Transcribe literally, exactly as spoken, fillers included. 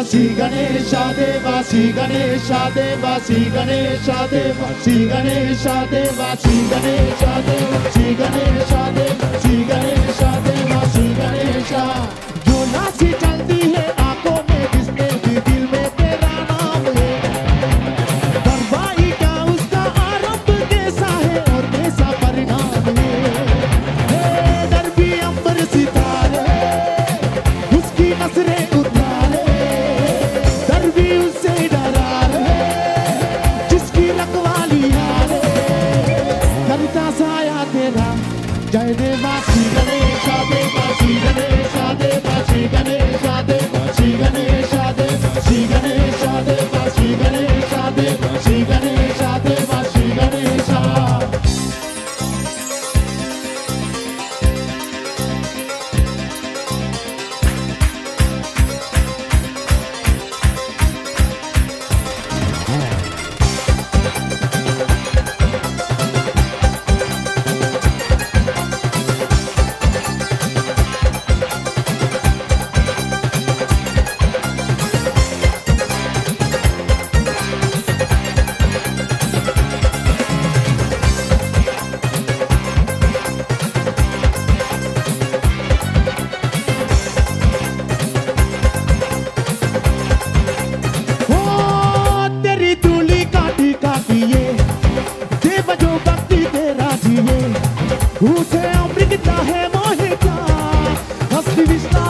श्री गणेश देवा श्री गणेश देवा श्री गणेश देवा श्री गणेश देवा श्री गणेश देवा श्री गणेश देवा श्री गणेश देवा श्री गणेश। जो नाची चलती है आंखों में जिसने भी दिल में तेरा नाम है, बर्बाई क्या उसका आरंभ कैसा है और कैसा परिणाम है। डर भी अंबर सितारे उसकी नजरें उतारे, डर भी उससे डरा रहे जिसकी रखवाली हारे। करता साया तेरा जय देवा श्री गणेश देवा श्री गणेश देवा श्री गणेश देवा श्री गणेश देवा श्री गणेश देवा श्री गणेश देवा श्री गणेश देवा श्री गणेश। उसे अमृत है मोहिता असली विस्तार